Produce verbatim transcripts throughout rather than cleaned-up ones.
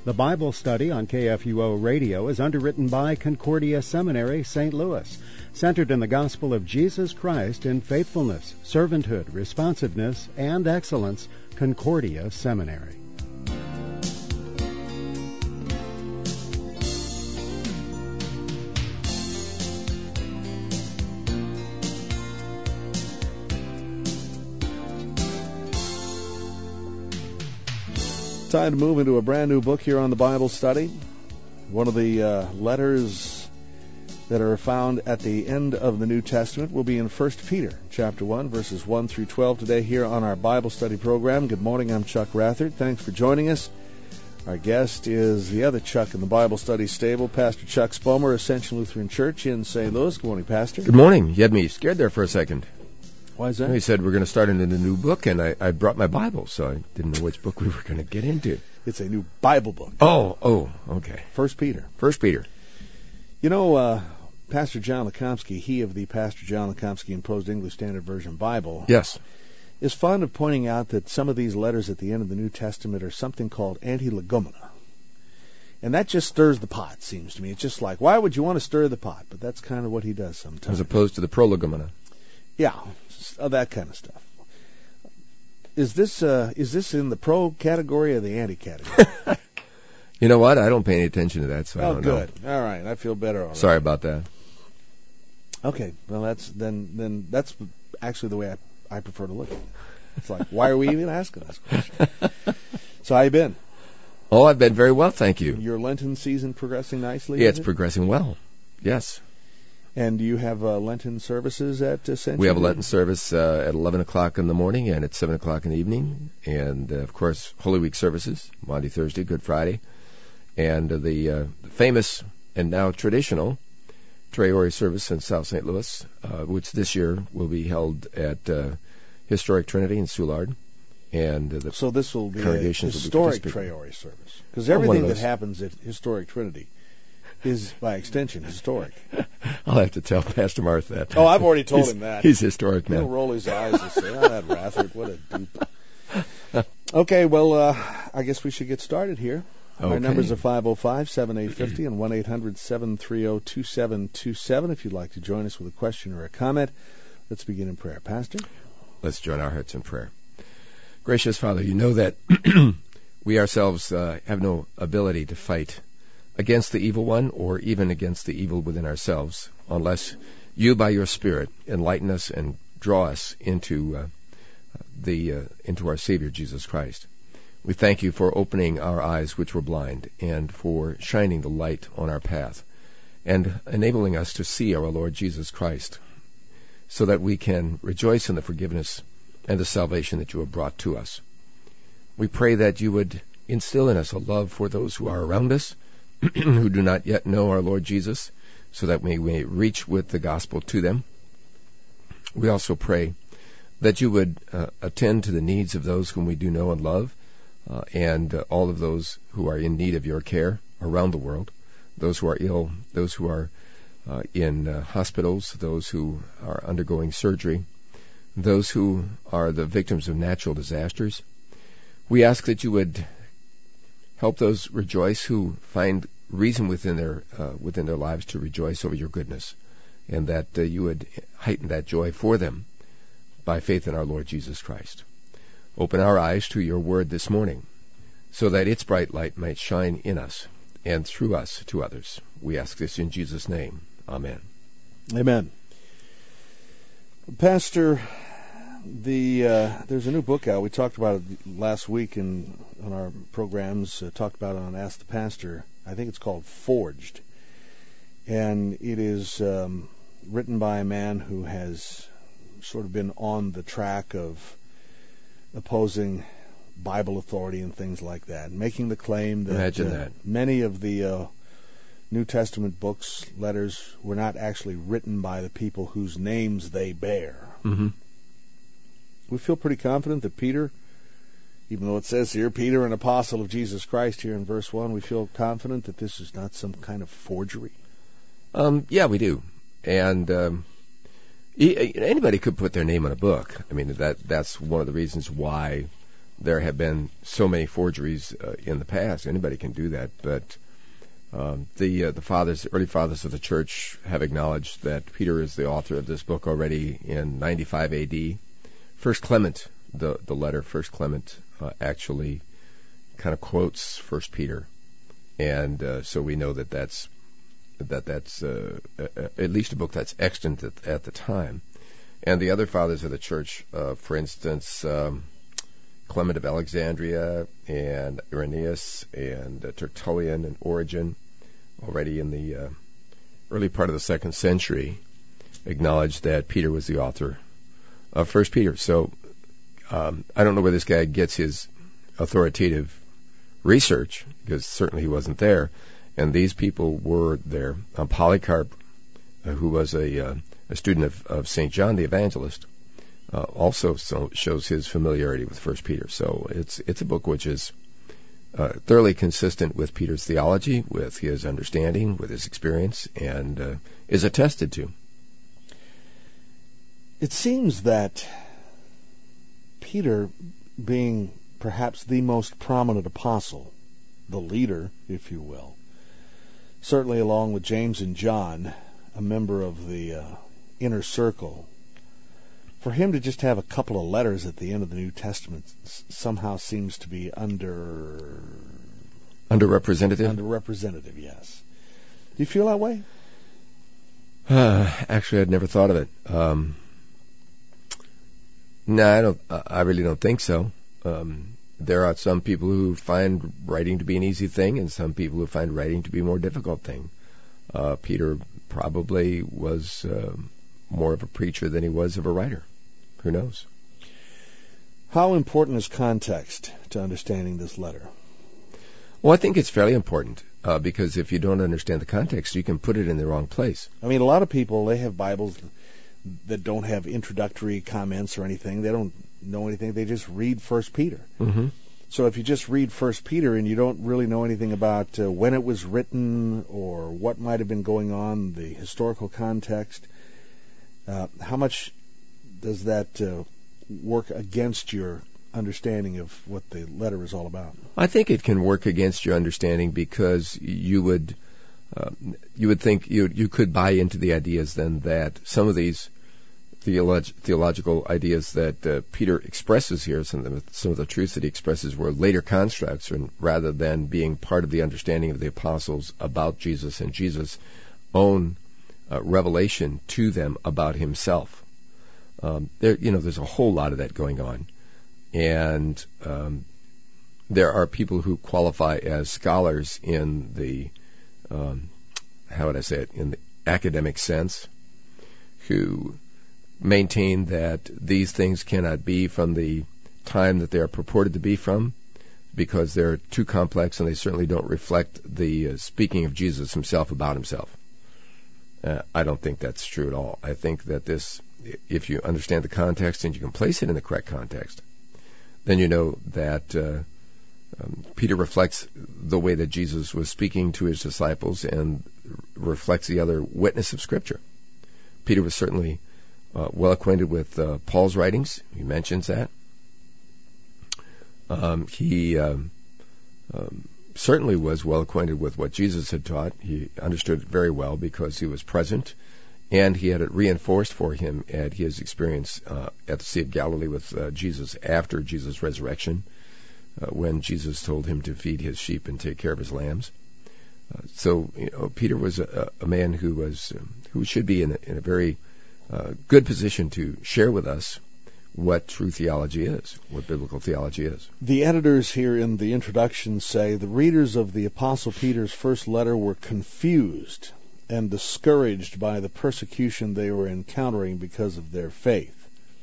The Bible study on K F U O Radio is underwritten by Concordia Seminary, Saint Louis, centered in the gospel of Jesus Christ in faithfulness, servanthood, responsiveness, and excellence. Concordia Seminary. Time to move into a brand new book here on the Bible study. One of the uh, letters that are found at the end of the New Testament will be in First Peter, chapter one, verses one through twelve today here on our Bible study program. Good morning, I'm Chuck Rathert. Thanks for joining us. Our guest is the other Chuck in the Bible study stable, Pastor Chuck Spomer, Ascension Lutheran Church in Saint Louis. Good morning, Pastor. Good morning. You had me scared there for a second. Why is that? He said we're going to start in a new book, and I, I brought my Bible, so I didn't know which book we were going to get into. It's a new Bible book. Oh, oh, okay. First Peter. First Peter. You know, uh, Pastor John Lekomsky, he of the Pastor John Lekomsky Imposed English Standard Version Bible, yes, is fond of pointing out that some of these letters at the end of the New Testament are something called anti-legomena. And that just stirs the pot, seems to me. It's just like, why would you want to stir the pot? But that's kind of what he does sometimes. As opposed to the prolegomena. Yeah, that kind of stuff. Is this uh, is this in the pro category or the anti category? You know what? I don't pay any attention to that, so I oh, don't good. know. All right, I feel better already. Sorry about that. Okay, well that's then then that's actually the way I, I prefer to look at it. It's like, why are we even asking this question? So how you been? Oh, I've been very well, thank you. Your Lenten season progressing nicely? Yeah, it's it? progressing well. Yes. And do you have uh, Lenten services at uh, Century? We have a Lenten service uh, at eleven o'clock in the morning and at seven o'clock in the evening. And, uh, of course, Holy Week services, Monday, Thursday, Good Friday. And uh, the uh, famous and now traditional Traore service in South Saint Louis, uh, which this year will be held at uh, Historic Trinity in Soulard. And uh, the So this will be a congregations historic will be Traore service. Because Oh, one of everything that those. happens at Historic Trinity is, by extension, historic. I'll have to tell Pastor Marth that. Oh, I've already told he's, him that. He's historic, He'll man. roll his eyes and say, oh, that Rathert, what a dupe. Okay, well, uh, I guess we should get started here. Okay. Our numbers are five oh five, seven eight five oh and one eight hundred, seven three oh, two seven two seven if you'd like to join us with a question or a comment. Let's begin in prayer. Pastor? Let's join our hearts in prayer. Gracious Father, you know that we ourselves uh, have no ability to fight against the evil one or even against the evil within ourselves unless you by your Spirit enlighten us and draw us into uh, the uh, into our Savior Jesus Christ. We thank you for opening our eyes which were blind and for shining the light on our path and enabling us to see our Lord Jesus Christ so that we can rejoice in the forgiveness and the salvation that you have brought to us. We pray that you would instill in us a love for those who are around us who do not yet know our Lord Jesus, so that we may reach with the gospel to them. We also pray that you would uh, attend to the needs of those whom we do know and love, uh, and uh, all of those who are in need of your care around the world, those who are ill, those who are uh, in uh, hospitals, those who are undergoing surgery, those who are the victims of natural disasters. We ask that you would help those rejoice who find reason within their uh, within their lives to rejoice over your goodness, and that uh, you would heighten that joy for them by faith in our Lord Jesus Christ. Open our eyes to your word this morning, so that its bright light might shine in us and through us to others. We ask this in Jesus' name. Amen. Amen. Pastor, the uh, there's a new book out. We talked about it last week in on our programs. Uh, talked about it on Ask the Pastor. I think it's called Forged, and it is um, written by a man who has sort of been on the track of opposing Bible authority and things like that, making the claim that, Imagine uh, that. many of the uh, New Testament books, letters, were not actually written by the people whose names they bear. Mm-hmm. We feel pretty confident that Peter, even though it says here, Peter, an apostle of Jesus Christ, here in verse one, we feel confident that this is not some kind of forgery. Um, yeah, we do. And um, e- anybody could put their name on a book. I mean, that that's one of the reasons why there have been so many forgeries uh, in the past. Anybody can do that, but um, the uh, the fathers, early fathers of the church, have acknowledged that Peter is the author of this book already in ninety-five A D. First Clement, the the letter First Clement, uh, actually kind of quotes First Peter, and uh, so we know that that's that that's uh, at least a book that's extant at, at the time. And the other fathers of the church, uh, for instance, um, Clement of Alexandria and Irenaeus and uh, Tertullian and Origen, already in the uh, early part of the second century, acknowledged that Peter was the author of First Peter. So um, I don't know where this guy gets his authoritative research, because certainly he wasn't there. And these people were there. Um, Polycarp, uh, who was a, uh, a student of, of Saint John the Evangelist, uh, also so shows his familiarity with First Peter. So it's it's a book which is uh, thoroughly consistent with Peter's theology, with his understanding, with his experience, and uh, is attested to. It seems that Peter, being perhaps the most prominent apostle, the leader, if you will, certainly along with James and John, a member of the uh, inner circle, for him to just have a couple of letters at the end of the New Testament s- somehow seems to be under... Underrepresentative? Underrepresentative, yes. Do you feel that way? Uh, actually, I'd never thought of it. Um, no, I don't. I really don't think so. Um, there are some people who find writing to be an easy thing, and some people who find writing to be a more difficult thing. Uh, Peter probably was uh, more of a preacher than he was of a writer. Who knows? How important is context to understanding this letter? Well, I think it's fairly important, uh, because if you don't understand the context, you can put it in the wrong place. I mean, a lot of people, they have Bibles that don't have introductory comments or anything. They don't know anything. They just read First Peter. Mm-hmm. So if you just read First Peter and you don't really know anything about uh, when it was written or what might have been going on, the historical context, uh, how much does that uh, work against your understanding of what the letter is all about? I think it can work against your understanding, because you would uh, you would think you you could buy into the ideas then that some of these theolog- theological ideas that uh, Peter expresses here, some of, the, some of the truths that he expresses, were later constructs, and rather than being part of the understanding of the apostles about Jesus and Jesus' own uh, revelation to them about himself. Um, there, you know, there's a whole lot of that going on, and um, there are people who qualify as scholars in the, um, how would I say it, in the academic sense, who maintain that these things cannot be from the time that they are purported to be from, because they're too complex and they certainly don't reflect the uh, speaking of Jesus himself about himself. Uh, I don't think that's true at all. I think that this, if you understand the context and you can place it in the correct context, then you know that uh, um, Peter reflects the way that Jesus was speaking to his disciples and reflects the other witness of Scripture. Peter was certainly uh, well acquainted with uh, Paul's writings. He mentions that. Um, he um, um, certainly was well acquainted with what Jesus had taught. He understood it very well because he was present, and he had it reinforced for him at his experience uh, at the Sea of Galilee with uh, Jesus after Jesus' resurrection, uh, when Jesus told him to feed his sheep and take care of his lambs. Uh, so, you know, Peter was a, a man who was um, who should be in a, in a very uh, good position to share with us what true theology is, what biblical theology is. The editors here in the introduction say the readers of the Apostle Peter's first letter were confused and discouraged by the persecution they were encountering because of their faith.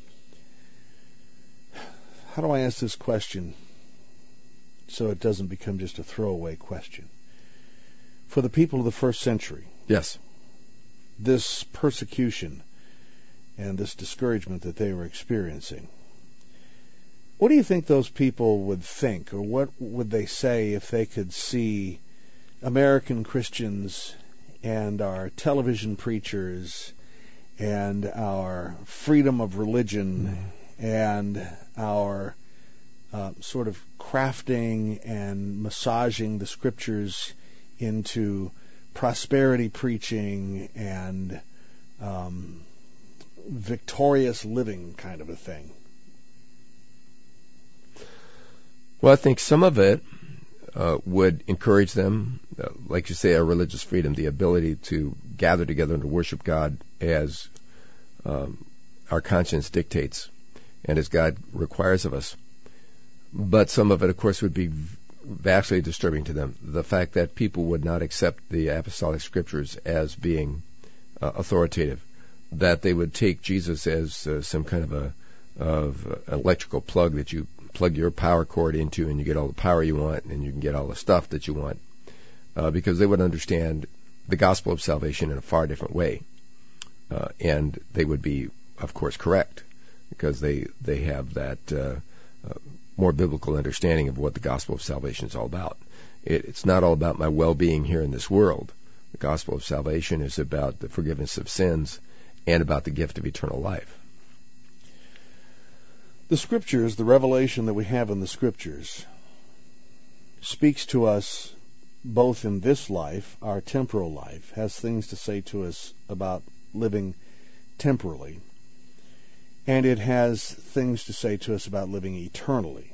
How do I ask this question so it doesn't become just a throwaway question? For the people of the first century, yes, this persecution and this discouragement that they were experiencing, what do you think those people would think, or what would they say if they could see American Christians and our television preachers and our freedom of religion and our uh, sort of crafting and massaging the Scriptures into prosperity preaching and um, victorious living kind of a thing? Well, I think some of it uh, would encourage them, uh, like you say, our religious freedom, the ability to gather together and to worship God as um, our conscience dictates and as God requires of us. But some of it, of course, would be vastly disturbing to them. The fact that people would not accept the apostolic scriptures as being uh, authoritative, that they would take Jesus as uh, some kind of a of an electrical plug that you plug your power cord into and you get all the power you want and you can get all the stuff that you want, uh, because they would understand the gospel of salvation in a far different way. Uh, and they would be, of course, correct, because they, they have that uh, uh, more biblical understanding of what the gospel of salvation is all about. It, it's not all about my well-being here in this world. The gospel of salvation is about the forgiveness of sins and about the gift of eternal life. The Scriptures, the revelation that we have in the Scriptures, speaks to us both in this life, our temporal life, has things to say to us about living temporally, and it has things to say to us about living eternally.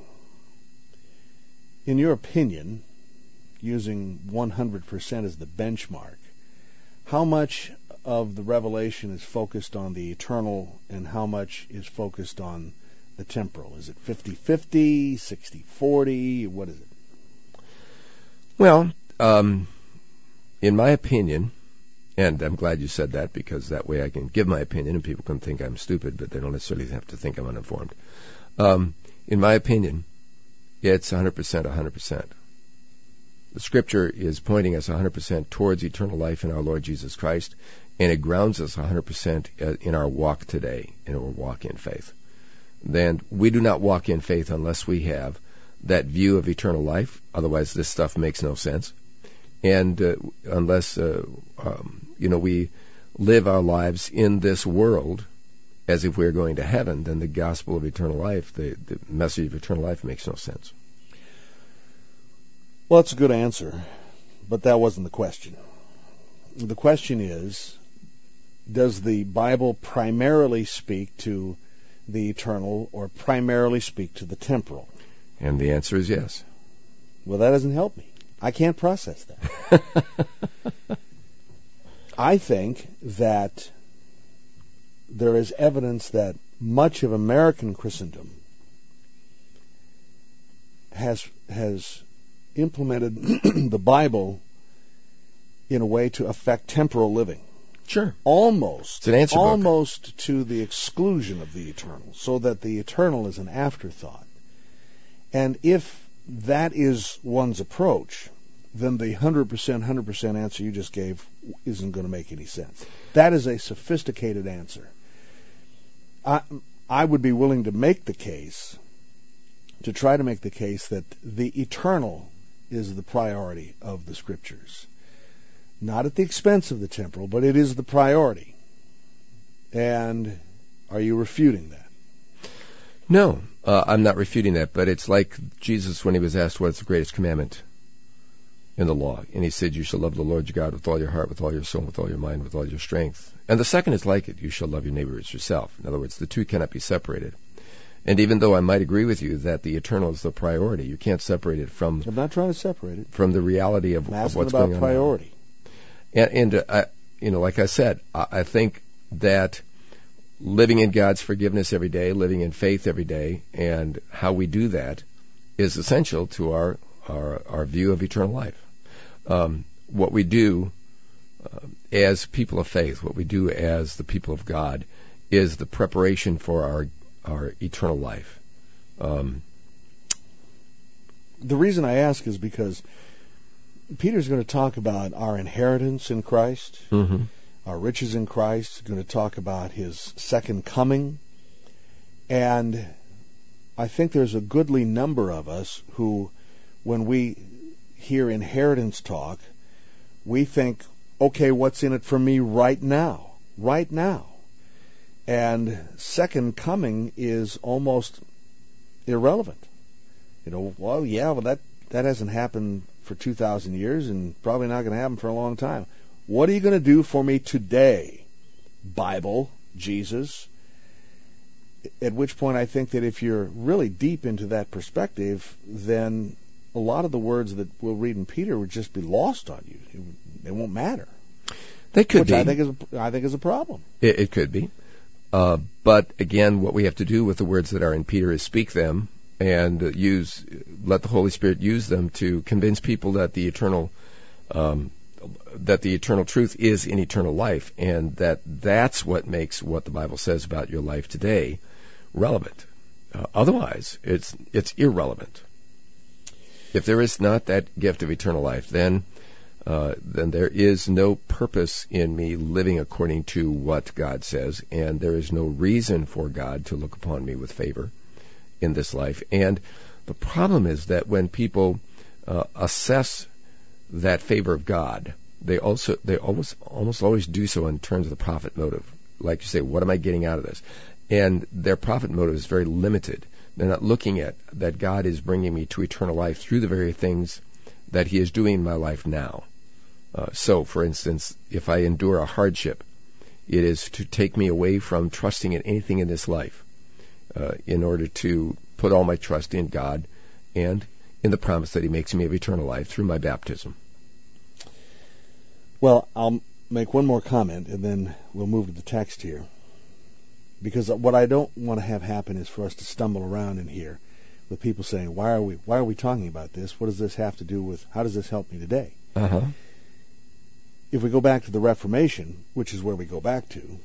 In your opinion, using one hundred percent as the benchmark, how much of the revelation is focused on the eternal and how much is focused on the temporal? Is it fifty-fifty, sixty-forty? What is it? Well, um, in my opinion, and I'm glad you said that, because that way I can give my opinion and people can think I'm stupid, but they don't necessarily have to think I'm uninformed. Um, in my opinion, it's one hundred percent, one hundred percent. The Scripture is pointing us one hundred percent towards eternal life in our Lord Jesus Christ, and it grounds us one hundred percent in our walk today, in our walk in faith. Then we do not walk in faith unless we have that view of eternal life. Otherwise, this stuff makes no sense. And uh, unless uh, um, you know we live our lives in this world as if we're going to heaven, then the gospel of eternal life, the, the message of eternal life, makes no sense. Well, that's a good answer, but that wasn't the question. The question is, does the Bible primarily speak to the eternal or primarily speak to the temporal? And the answer is yes. Well, that doesn't help me. I can't process that. I think that there is evidence that much of American Christendom has has implemented the Bible in a way to affect temporal living. Sure. Almost. It's an answer book. Almost to the exclusion of the eternal, so that the eternal is an afterthought. And if that is one's approach, then the one hundred percent, one hundred percent answer you just gave isn't going to make any sense. That is a sophisticated answer. I, I would be willing to make the case, to try to make the case that the eternal is the priority of the Scriptures. Not at the expense of the temporal, but it is the priority. And are you refuting that? No, uh, I'm not refuting that, but it's like Jesus when he was asked what's the greatest commandment in the law. And he said, you shall love the Lord your God with all your heart, with all your soul, with all your mind, with all your strength. And the second is like it, you shall love your neighbor as yourself. In other words, the two cannot be separated. And even though I might agree with you that the eternal is the priority, you can't separate it from... I'm not trying to separate it. ...from the reality of, of what's going on. I'm asking about priority. And, and uh, I, you know, like I said, I, I think that living in God's forgiveness every day, living in faith every day, and how we do that is essential to our our, our view of eternal life. Um, what we do uh, as people of faith, what we do as the people of God, is the preparation for our our eternal life. Um, the reason I ask is because Peter's going to talk about our inheritance in Christ, mm-hmm. our riches in Christ. He's going to talk about his second coming. And I think there's a goodly number of us who, when we hear inheritance talk, we think, okay, what's in it for me right now? Right now. And second coming is almost irrelevant. You know, well, yeah, well, that, that hasn't happened for two thousand years and probably not going to happen for a long time. What are you going to do for me today? Bible, Jesus. At which point I think that if you're really deep into that perspective, then a lot of the words that we'll read in Peter would just be lost on you. It, they won't matter. They could which be. I think is a, I think is a problem. It, it could be. Uh, but again, what we have to do with the words that are in Peter is speak them and uh, use, let the Holy Spirit use them to convince people that the eternal, um, that the eternal truth is in eternal life, and that that's what makes what the Bible says about your life today relevant. Uh, otherwise, it's it's irrelevant. If there is not that gift of eternal life, then uh, then there is no purpose in me living according to what God says, and there is no reason for God to look upon me with favor in this life. And the problem is that when people uh, assess that favor of God, they also they almost almost always do so in terms of the profit motive. Like you say, what am I getting out of this? And their profit motive is very limited. They're not looking at that God is bringing me to eternal life through the very things that He is doing in my life now. Uh, so, for instance, if I endure a hardship, it is to take me away from trusting in anything in this life uh, in order to put all my trust in God and in the promise that He makes me of eternal life through my baptism. Well, I'll make one more comment, and then we'll move to the text here. Because what I don't want to have happen is for us to stumble around in here with people saying, why are we why are we talking about this? What does this have to do with, how does this help me today? Uh-huh. If we go back to the Reformation, which is where we go back to,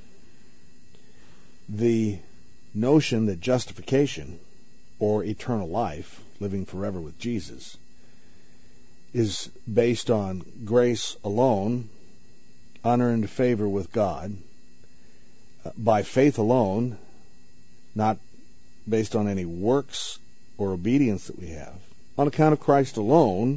the notion that justification, or eternal life, living forever with Jesus, is based on grace alone, unearned favor with God, by faith alone, not based on any works or obedience that we have, on account of Christ alone,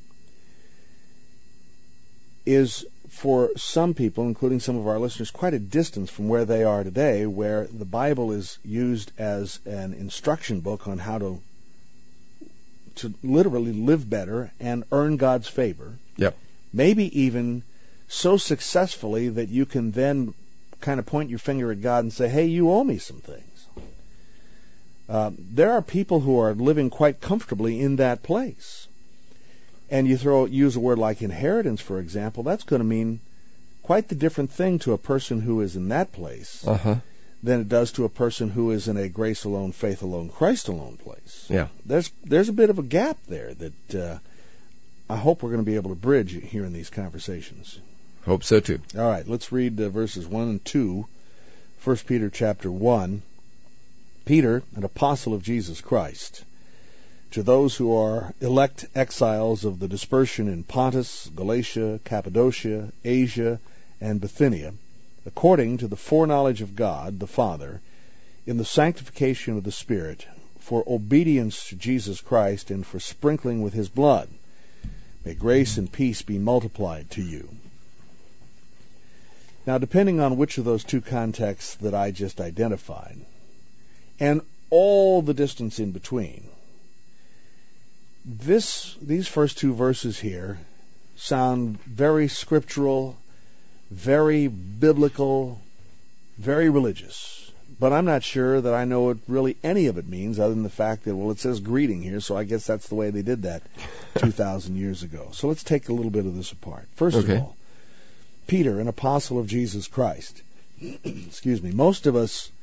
is for some people, including some of our listeners, quite a distance from where they are today, where the Bible is used as an instruction book on how to to literally live better and earn God's favor. Yep. Maybe even so successfully that you can then kind of point your finger at God and say, hey, you owe me some things. Uh, there are people who are living quite comfortably in that place. And you throw use a word like inheritance, for example, that's going to mean quite the different thing to a person who is in that place uh-huh. than it does to a person who is in a grace alone, faith alone, Christ alone place. Yeah. There's there's a bit of a gap there that uh, I hope we're going to be able to bridge here in these conversations. Hope so too. All right, let's read uh, verses one and two, First Peter chapter one. Peter, an apostle of Jesus Christ, to those who are elect exiles of the dispersion in Pontus, Galatia, Cappadocia, Asia, and Bithynia, according to the foreknowledge of God the Father, in the sanctification of the Spirit, for obedience to Jesus Christ and for sprinkling with His blood. May grace and peace be multiplied to you. Now, depending on which of those two contexts that I just identified, and all the distance in between, this these first two verses here sound very scriptural, very biblical, very religious. But I'm not sure that I know what really any of it means, other than the fact that, well, it says greeting here, so I guess that's the way they did that two thousand years ago. So let's take a little bit of this apart. First okay. of all, Peter, an apostle of Jesus Christ. Excuse me. Most of us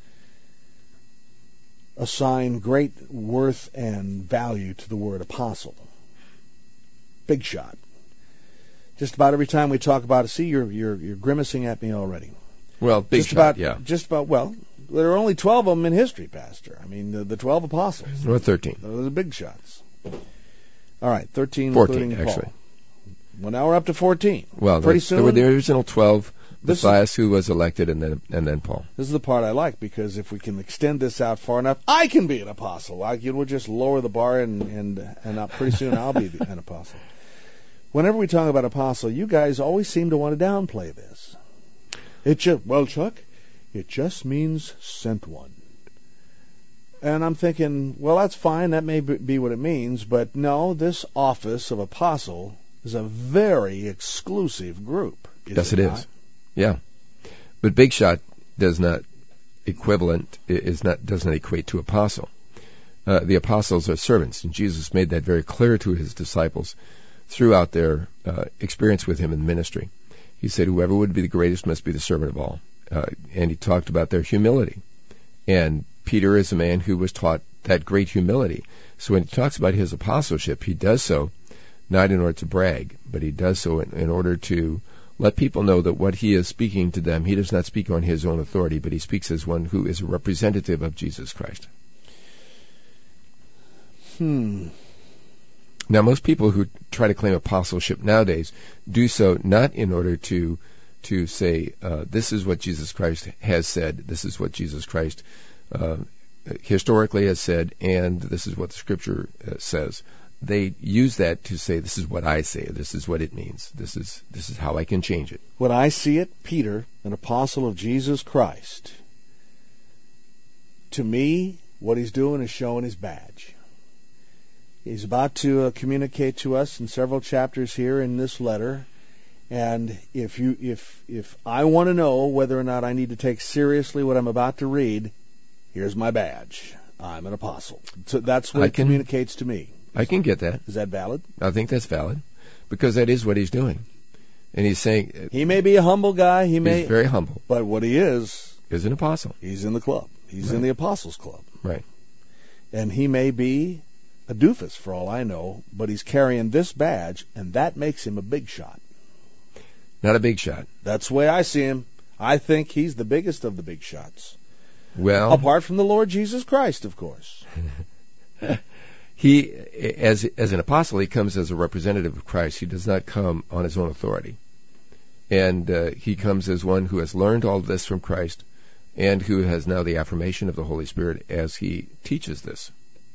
assign great worth and value to the word apostle. Big shot. Just about every time we talk about it, see, you're you're you're grimacing at me already. Well, big just shot, about, yeah. Just about, well, there are only twelve of them in history, Pastor. I mean, the, the twelve apostles. Or thirteen. Those are big shots. All right, thirteen, fourteen, including actually. Paul. Well, now we're up to fourteen. Well, pretty there, soon. There were the original twelve, This Matthias, who was elected, and then and then Paul. This is the part I like, because if we can extend this out far enough, I can be an apostle. I, you know, we'll just lower the bar, and and and uh, pretty soon I'll be an apostle. Whenever we talk about apostle, you guys always seem to want to downplay this. It just, well, Chuck, it just means sent one. And I'm thinking, well, that's fine. That may be what it means. But no, this office of apostle is a very exclusive group. Yes, it is. Yeah. But big shot does not equivalent, is not, does not equate to apostle. Uh, the apostles are servants, and Jesus made that very clear to his disciples throughout their uh, experience with him in ministry. He said, whoever would be the greatest must be the servant of all. Uh, and he talked about their humility. And Peter is a man who was taught that great humility. So when he talks about his apostleship, he does so not in order to brag, but he does so in, in order to let people know that what he is speaking to them, he does not speak on his own authority, but he speaks as one who is a representative of Jesus Christ. Hmm. Now, most people who try to claim apostleship nowadays do so not in order to to say, uh, this is what Jesus Christ has said, this is what Jesus Christ uh, historically has said, and this is what the Scripture uh, says. They use that to say, this is what I say, this is what it means, this is this is how I can change it. When I see it, Peter, an apostle of Jesus Christ, to me, what he's doing is showing his badge. He's about to uh, communicate to us in several chapters here in this letter, and if you if if I want to know whether or not I need to take seriously what I'm about to read, here's my badge. I'm an apostle. So that's what I it can, communicates to me. I can get that. Is that valid? I think that's valid, because that is what he's doing. And he's saying... He may be a humble guy. He may... He's very humble. But what he is... is an apostle. He's in the club. He's right. in the Apostles' Club. Right. And he may be a doofus, for all I know, but he's carrying this badge, and that makes him a big shot. Not a big shot. That's the way I see him. I think he's the biggest of the big shots. Well... apart from the Lord Jesus Christ, of course. He, as as an apostle, he comes as a representative of Christ. He does not come on his own authority. And uh, he comes as one who has learned all of this from Christ and who has now the affirmation of the Holy Spirit as he teaches this.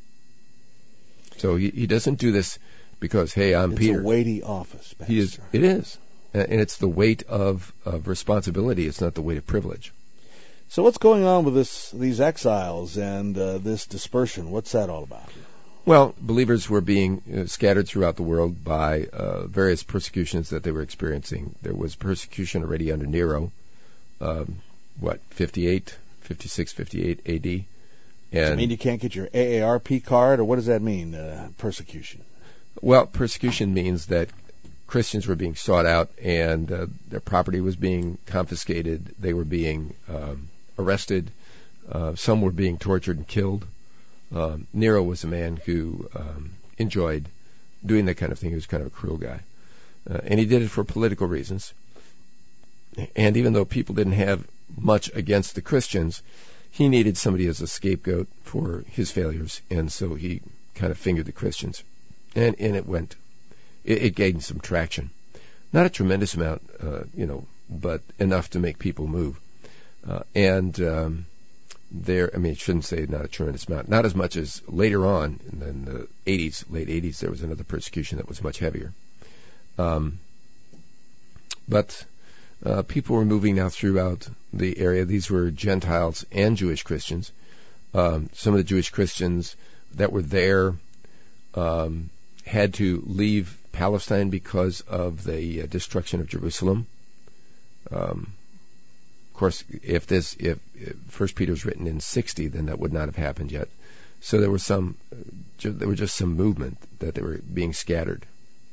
So he, he doesn't do this because, hey, I'm it's Peter. It's a weighty office, Pastor. He is, it is. And it's the weight of, of responsibility. It's not the weight of privilege. So what's going on with this these exiles and uh, this dispersion? What's that all about? Well, believers were being uh, scattered throughout the world by uh, various persecutions that they were experiencing. There was persecution already under Nero, um, what, fifty-eight, fifty-six, fifty-eight A D. And does it mean you can't get your A A R P card, or what does that mean, uh, persecution? Well, persecution means that Christians were being sought out and uh, their property was being confiscated. They were being um, arrested. Uh, some were being tortured and killed. Um, Nero was a man who um, enjoyed doing that kind of thing. He was kind of a cruel guy. Uh, and he did it for political reasons. And even though people didn't have much against the Christians, he needed somebody as a scapegoat for his failures. And so he kind of fingered the Christians. And, and it went, it, it gained some traction. Not a tremendous amount, uh, you know, but enough to make people move. Uh, and... Um, There, I mean, I shouldn't say not a tremendous amount. Not as much as later on in the eighties, late eighties, there was another persecution that was much heavier. Um, but uh, people were moving now throughout the area. These were Gentiles and Jewish Christians. Um, some of the Jewish Christians that were there um, had to leave Palestine because of the uh, destruction of Jerusalem. Um, Of course, if this, if, if First Peter was written in sixty, then that would not have happened yet. So there was some, uh, there was just some movement that they were being scattered.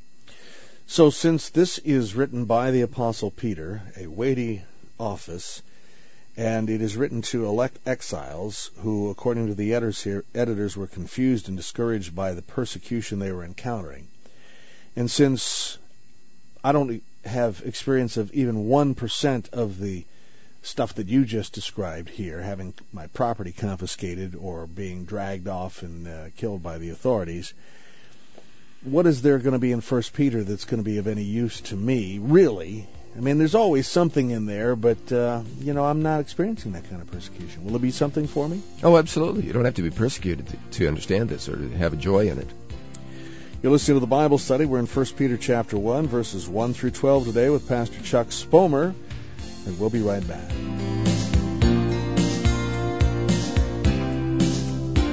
So since this is written by the Apostle Peter, a weighty office, and it is written to elect exiles who, according to the editors here, editors were confused and discouraged by the persecution they were encountering, and since I don't have experience of even one percent of the stuff that you just described here, having my property confiscated or being dragged off and uh, killed by the authorities, what is there going to be in First Peter that's going to be of any use to me, really? I mean, there's always something in there, but, uh, you know, I'm not experiencing that kind of persecution. Will it be something for me? Oh, absolutely. You don't have to be persecuted to, to understand this or to have a joy in it. You're listening to the Bible Study. We're in First Peter chapter one, verses one through twelve today with Pastor Chuck Spomer. And we'll be right back.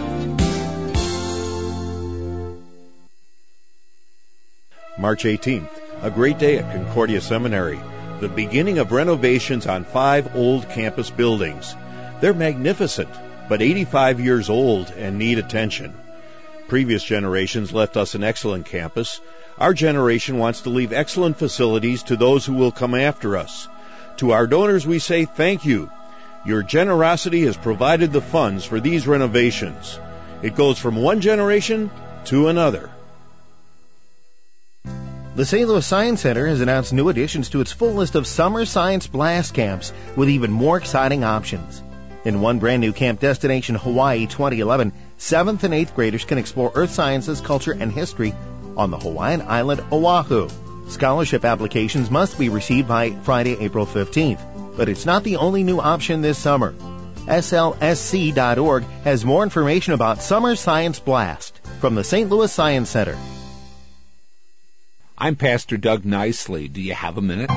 March eighteenth, a great day at Concordia Seminary. The beginning of renovations on five old campus buildings. They're magnificent, but eighty-five years old and need attention. Previous generations left us an excellent campus. Our generation wants to leave excellent facilities to those who will come after us. To our donors, we say thank you. Your generosity has provided the funds for these renovations. It goes from one generation to another. The Saint Louis Science Center has announced new additions to its full list of summer science blast camps with even more exciting options. In one brand new camp destination, Hawaii twenty eleven, seventh and eighth graders can explore earth sciences, culture, and history on the Hawaiian island Oahu. Scholarship applications must be received by Friday, April fifteenth. But it's not the only new option this summer. S L S C dot org has more information about Summer Science Blast from the Saint Louis Science Center. I'm Pastor Doug Nicely. Do you have a minute?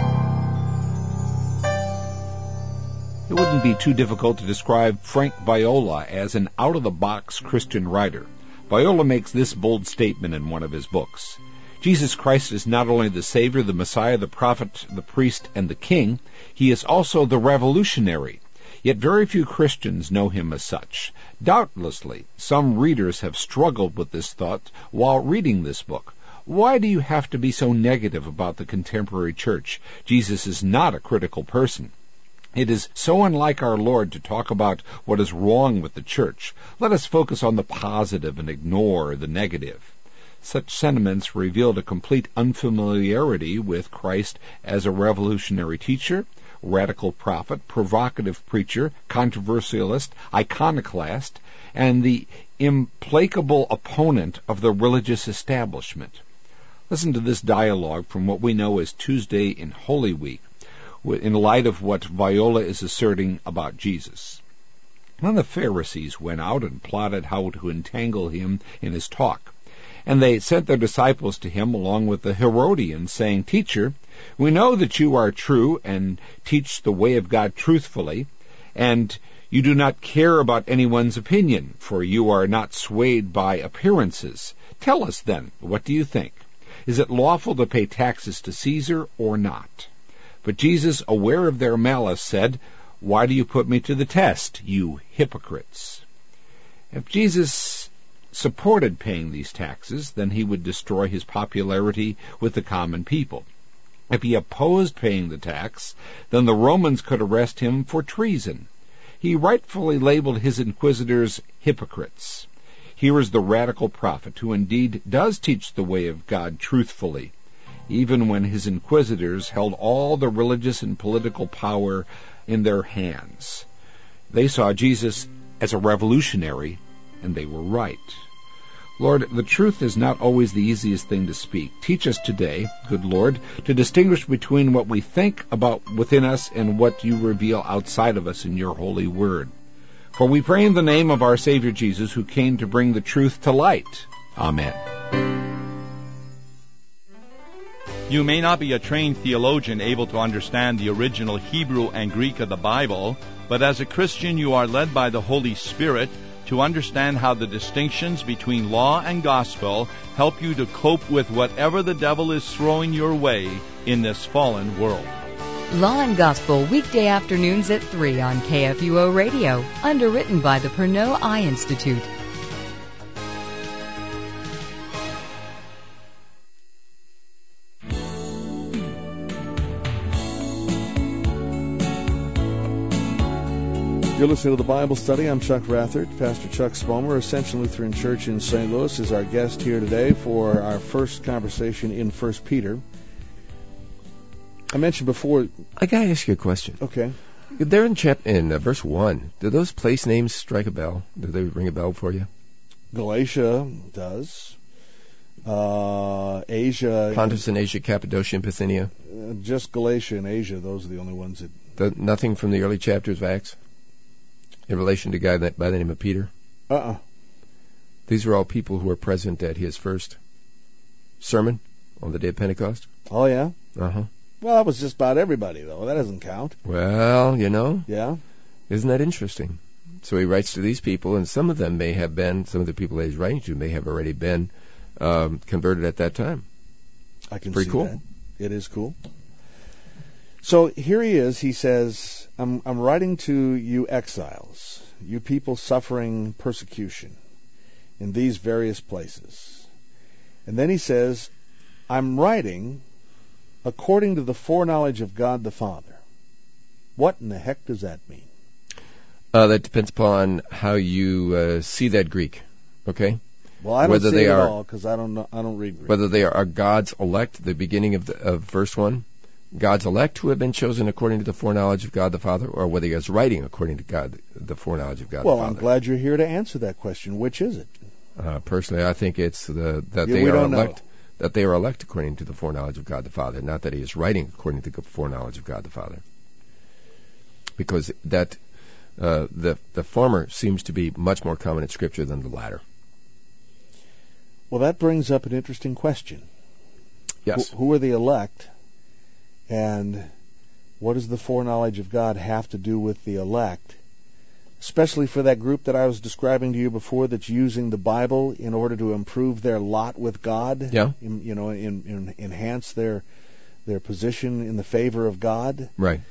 It wouldn't be too difficult to describe Frank Viola as an out-of-the-box Christian writer. Viola makes this bold statement in one of his books. Jesus Christ is not only the Savior, the Messiah, the prophet, the priest, and the king, he is also the revolutionary. Yet very few Christians know him as such. Doubtlessly, some readers have struggled with this thought while reading this book. Why do you have to be so negative about the contemporary church? Jesus is not a critical person. It is so unlike our Lord to talk about what is wrong with the church. Let us focus on the positive and ignore the negative. Such sentiments revealed a complete unfamiliarity with Christ as a revolutionary teacher, radical prophet, provocative preacher, controversialist, iconoclast, and the implacable opponent of the religious establishment. Listen to this dialogue from what we know as Tuesday in Holy Week, in light of what Viola is asserting about Jesus. Then the Pharisees went out and plotted how to entangle him in his talk. And they sent their disciples to him along with the Herodians, saying, Teacher, we know that you are true and teach the way of God truthfully, and you do not care about anyone's opinion, for you are not swayed by appearances. Tell us then, what do you think? Is it lawful to pay taxes to Caesar or not? But Jesus, aware of their malice, said, Why do you put me to the test, you hypocrites? If Jesus supported paying these taxes, then he would destroy his popularity with the common people. If he opposed paying the tax, then the Romans could arrest him for treason. He rightfully labeled his inquisitors hypocrites. Here is the radical prophet who indeed does teach the way of God truthfully, even when his inquisitors held all the religious and political power in their hands. They saw Jesus as a revolutionary, and they were right. Lord, the truth is not always the easiest thing to speak. Teach us today, good Lord, to distinguish between what we think about within us and what you reveal outside of us in your holy word. For we pray in the name of our Savior Jesus, who came to bring the truth to light. Amen. You may not be a trained theologian able to understand the original Hebrew and Greek of the Bible, but as a Christian you are led by the Holy Spirit to understand how the distinctions between law and gospel help you to cope with whatever the devil is throwing your way in this fallen world. Law and Gospel, weekday afternoons at three on K F U O Radio, underwritten by the Pernod Eye Institute. You're listening to the Bible Study. I'm Chuck Rathert. Pastor Chuck Spomer, Ascension Lutheran Church in Saint Louis, is our guest here today for our first conversation in First Peter. I mentioned before... I got to ask you a question. Okay. There in, chap- in uh, verse one, do those place names strike a bell? Do they ring a bell for you? Galatia does. Uh, Asia... Pontus and Asia, Cappadocia and Bithynia? Uh, just Galatia and Asia, those are the only ones that... The, nothing from the early chapters of Acts? In relation to a guy that, by the name of Peter? Uh-uh. These are all people who were present at his first sermon on the day of Pentecost? Oh, yeah? Uh-huh. Well, that was just about everybody, though. That doesn't count. Well, you know. Yeah? Isn't that interesting? So he writes to these people, and some of them may have been, some of the people that he's writing to may have already been um, converted at that time. I can Pretty see cool. that. It is cool. So here he is. He says, I'm, I'm writing to you exiles, you people suffering persecution in these various places. And then he says, I'm writing according to the foreknowledge of God the Father. What in the heck does that mean? Uh, that depends upon how you uh, see that Greek. Okay? Well, I don't Whether see they it are, at all because I don't know. I don't read Greek. Whether they are God's elect, the beginning of, the, of verse one, God's elect who have been chosen according to the foreknowledge of God the Father, or whether he is writing according to God, the foreknowledge of God well, the Father. I'm glad you're here to answer that question. Which is it? Uh, personally, I think it's the, that Yeah, they we are don't elect. know. That they are elect according to the foreknowledge of God the Father, not that he is writing according to the foreknowledge of God the Father. Because that uh, the the former seems to be much more common in Scripture than the latter. Well, that brings up an interesting question. Yes. Who, who are the elect, and what does the foreknowledge of God have to do with the elect? Especially for that group that I was describing to you before, that's using the Bible in order to improve their lot with God. Yeah. In, you know, in, in, enhance their their position in the favor of God. Right.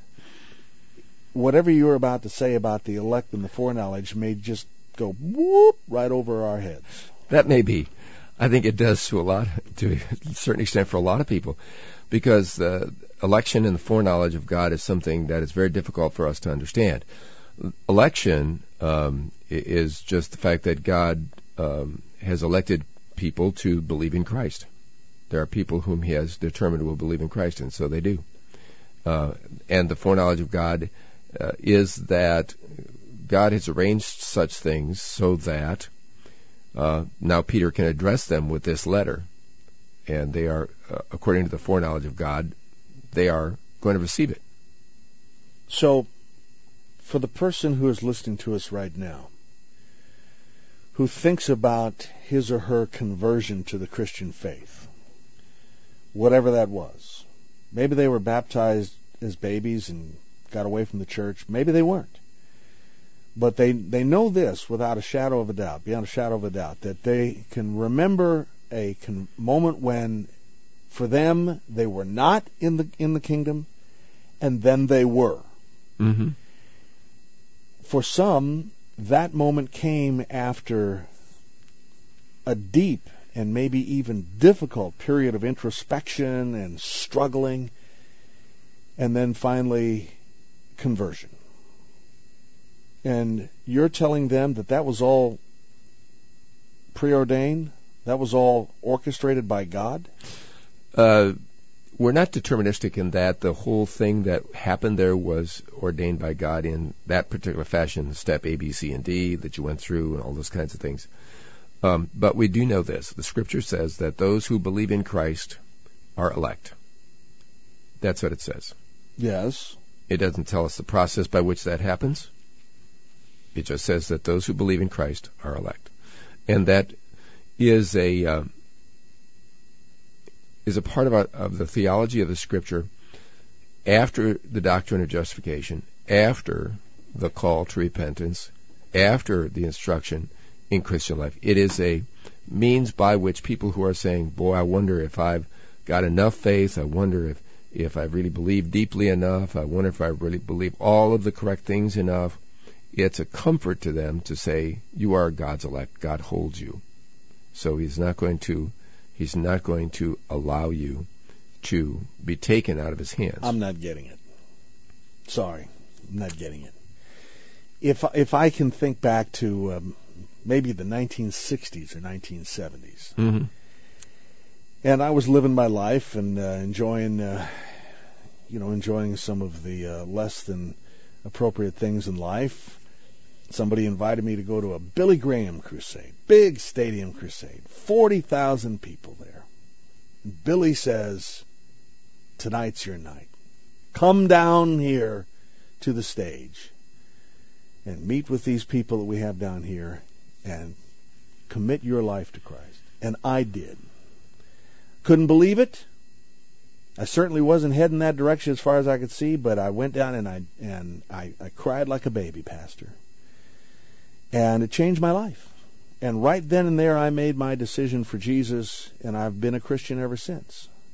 Whatever you're about to say about the elect and the foreknowledge may just go whoop right over our heads. That may be. I think it does to a lot, to a certain extent, for a lot of people, because the election and the foreknowledge of God is something that is very difficult for us to understand. Election um, is just the fact that God um, has elected people to believe in Christ. There are people whom He has determined will believe in Christ, and so they do. Uh, and the foreknowledge of God uh, is that God has arranged such things so that uh, now Peter can address them with this letter, and they are, uh, according to the foreknowledge of God, they are going to receive it. So, for the person who is listening to us right now, who thinks about his or her conversion to the Christian faith, whatever that was, maybe they were baptized as babies and got away from the church, maybe they weren't, but they, they know this without a shadow of a doubt, beyond a shadow of a doubt, that they can remember a con- moment when, for them, they were not in the in the kingdom, and then they were. Mm-hmm. For some, that moment came after a deep and maybe even difficult period of introspection and struggling, and then finally conversion. And you're telling them that that was all preordained? That was all orchestrated by God? Uh, we're not deterministic in that the whole thing that happened there was ordained by God in that particular fashion, step A, B, C, and D that you went through and all those kinds of things. Um, but we do know this. The Scripture says that those who believe in Christ are elect. That's what it says. Yes. It doesn't tell us the process by which that happens. It just says that those who believe in Christ are elect. And that is a uh, is a part of, our, of the theology of the Scripture after the doctrine of justification, after the call to repentance, after the instruction in Christian life. It is a means by which people who are saying, boy, I wonder if I've got enough faith, I wonder if, if I really believe deeply enough, I wonder if I really believe all of the correct things enough. It's a comfort to them to say, you are God's elect, God holds you. So he's not going to he's not going to allow you to be taken out of his hands. I'm not getting it. Sorry, I'm not getting it. If if I can think back to um, maybe the nineteen sixties or nineteen seventies, mm-hmm. and I was living my life and uh, enjoying, uh, you know, enjoying some of the uh, less than appropriate things in life. Somebody invited me to go to a Billy Graham crusade, big stadium crusade, forty thousand people there. And Billy says, tonight's your night. Come down here to the stage and meet with these people that we have down here and commit your life to Christ. And I did. Couldn't believe it. I certainly wasn't heading that direction as far as I could see, but I went down and I and I, I cried like a baby, Pastor. And it changed my life. And right then and there I made my decision for Jesus, and I've been a Christian ever since.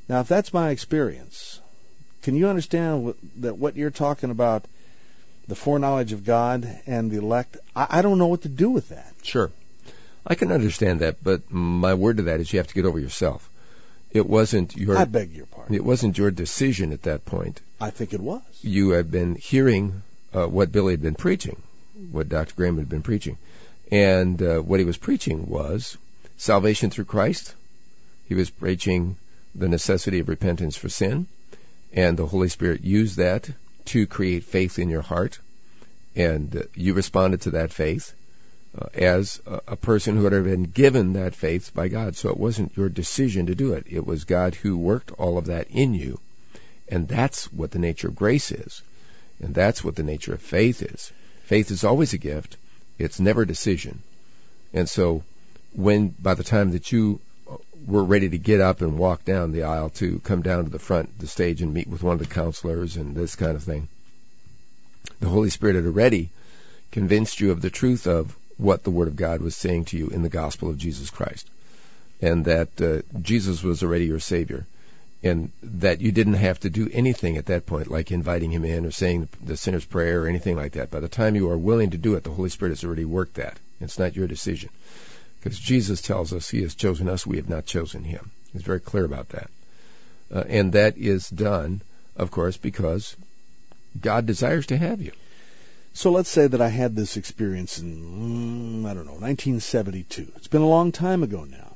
Now, if that's my experience, can you understand what, that what you're talking about, the foreknowledge of God and the elect, I, I don't know what to do with that. Sure. I can understand that, but my word to that is you have to get over yourself. It wasn't your... I beg your pardon. It wasn't your decision at that point. I think it was. You had been hearing uh, what Billy had been preaching, what Doctor Graham had been preaching. And uh, what he was preaching was salvation through Christ. He was preaching the necessity of repentance for sin. And the Holy Spirit used that to create faith in your heart. And uh, you responded to that faith uh, as a, a person who had been given that faith by God. So it wasn't your decision to do it. It was God who worked all of that in you. And that's what the nature of grace is. And that's what the nature of faith is. Faith is always a gift. It's never a decision. And so when, by the time that you were ready to get up and walk down the aisle to come down to the front of the stage and meet with one of the counselors and this kind of thing, the Holy Spirit had already convinced you of the truth of what the Word of God was saying to you in the gospel of Jesus Christ. And that uh, Jesus was already your Savior. And that you didn't have to do anything at that point, like inviting Him in or saying the sinner's prayer or anything like that. By the time you are willing to do it, the Holy Spirit has already worked that. It's not your decision. Because Jesus tells us He has chosen us, we have not chosen Him. He's very clear about that. Uh, and that is done, of course, because God desires to have you. So let's say that I had this experience in, mm, I don't know, nineteen seventy-two. It's been a long time ago now.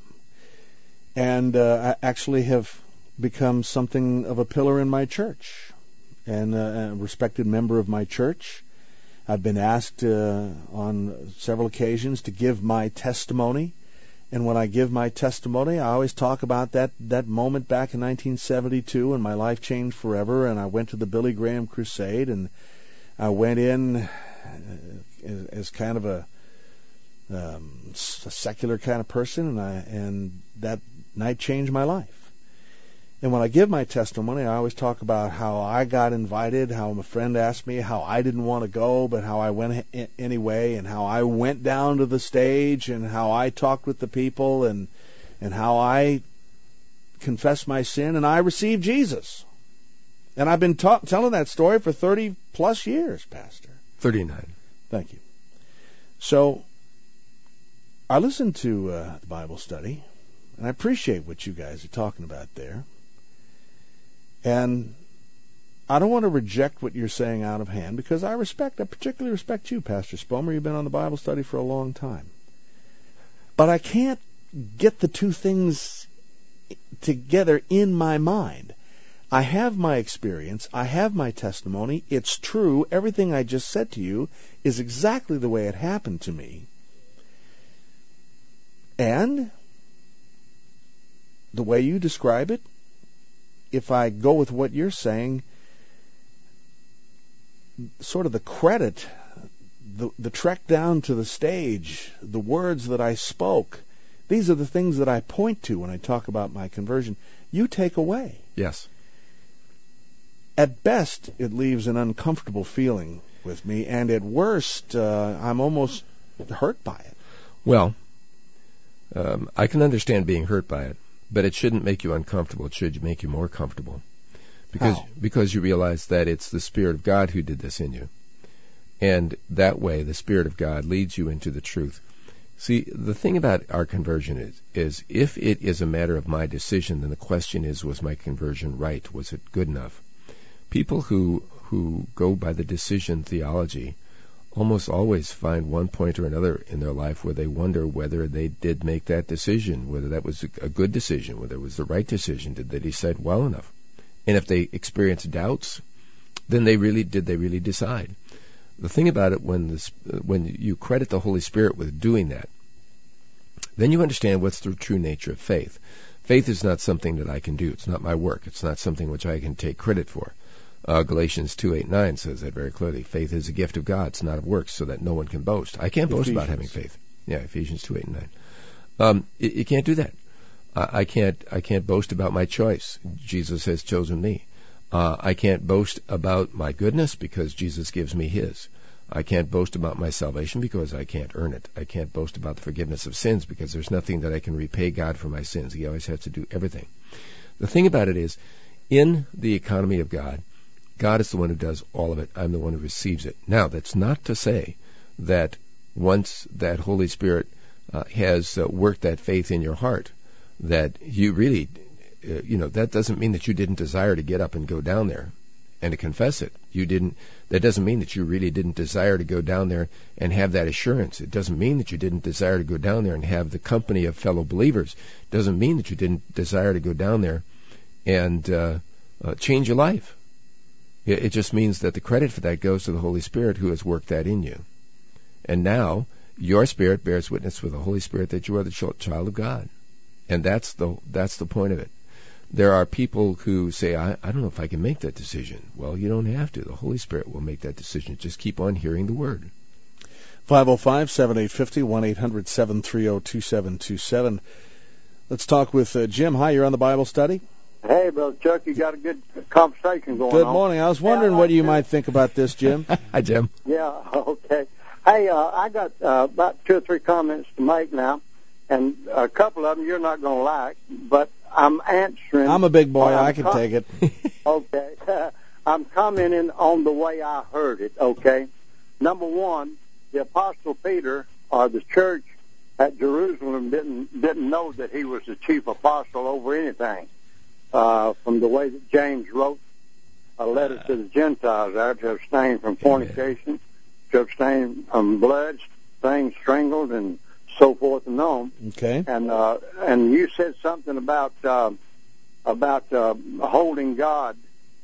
And uh, I actually have become something of a pillar in my church and a respected member of my church. I've been asked uh, on several occasions to give my testimony, and when I give my testimony, I always talk about that, that moment back in nineteen seventy-two when my life changed forever, and I went to the Billy Graham Crusade, and I went in as, as kind of a, um, a secular kind of person, and I and that night changed my life. And when I give my testimony, I always talk about how I got invited, how my friend asked me, how I didn't want to go, but how I went anyway, and how I went down to the stage, and how I talked with the people, and and how I confessed my sin, and I received Jesus. And I've been ta- telling that story for thirty plus years, Pastor. thirty-nine. Thank you. So I listened to uh, the Bible study, and I appreciate what you guys are talking about there. And I don't want to reject what you're saying out of hand, because I respect, I particularly respect you, Pastor Spomer. You've been on the Bible study for a long time. But I can't get the two things together in my mind. I have my experience. I have my testimony. It's true. Everything I just said to you is exactly the way it happened to me. And the way you describe it, if I go with what you're saying, sort of the credit, the, the trek down to the stage, the words that I spoke, these are the things that I point to when I talk about my conversion. You take away. Yes. At best, it leaves an uncomfortable feeling with me, and at worst, uh, I'm almost hurt by it. Well, um, I can understand being hurt by it. But it shouldn't make you uncomfortable. It should make you more comfortable. Because How? because you realize that it's the Spirit of God who did this in you. And that way, the Spirit of God leads you into the truth. See, the thing about our conversion is, is if it is a matter of my decision, then the question is, was my conversion right? Was it good enough? People who who go by the decision theology almost always find one point or another in their life where they wonder whether they did make that decision, whether that was a good decision, whether it was the right decision. Did they decide well enough? And if they experience doubts, then they really did they really decide? The thing about it, when this, when you credit the Holy Spirit with doing that, then you understand what's the true nature of faith. Faith is not something that I can do. It's not my work. It's not something which I can take credit for. Uh, Galatians two, eight, nine says that very clearly. Faith is a gift of God. It's not of works, so that no one can boast. I can't boast Ephesians. about having faith. Yeah, Ephesians two, eight, and nine. Um, you, you can't do that. Uh, I can't. I can't boast about my choice. Jesus has chosen me. Uh, I can't boast about my goodness because Jesus gives me His. I can't boast about my salvation because I can't earn it. I can't boast about the forgiveness of sins because there's nothing that I can repay God for my sins. He always has to do everything. The thing about it is, in the economy of God, God is the one who does all of it. I'm the one who receives it. Now, that's not to say that once that Holy Spirit uh, has uh, worked that faith in your heart, that you really, uh, you know, that doesn't mean that you didn't desire to get up and go down there and to confess it. You didn't. That doesn't mean that you really didn't desire to go down there and have that assurance. It doesn't mean that you didn't desire to go down there and have the company of fellow believers. It doesn't mean that you didn't desire to go down there and uh, uh, change your life. It, it just means that the credit for that goes to the Holy Spirit who has worked that in you. And now your spirit bears witness with the Holy Spirit that you are the child of God. And that's the that's the point of it. There are people who say, I, I don't know if I can make that decision. Well, you don't have to. The Holy Spirit will make that decision. Just keep on hearing the Word. five oh five, seven eight five oh, one eight hundred, seven three oh, two seven two seven. Let's talk with uh, Jim. Hi, you're on the Bible study. Hey, Brother Chuck, you got a good conversation going on. Good morning. I was wondering yeah, what you might think about this, Jim. Hi, Jim. Yeah, okay. Hey, uh, I got uh, about two or three comments to make now, and a couple of them you're not going to like, but I'm answering. I'm a big boy. I can com- take it. Okay. I'm commenting on the way I heard it, okay? Number one, the Apostle Peter, or the church at Jerusalem, didn't didn't know that he was the chief apostle over anything. Uh, from the way that James wrote a letter to the Gentiles there to abstain from fornication, to abstain from blood, things strangled, and so forth and on. Okay. And uh, and you said something about uh, about uh, holding God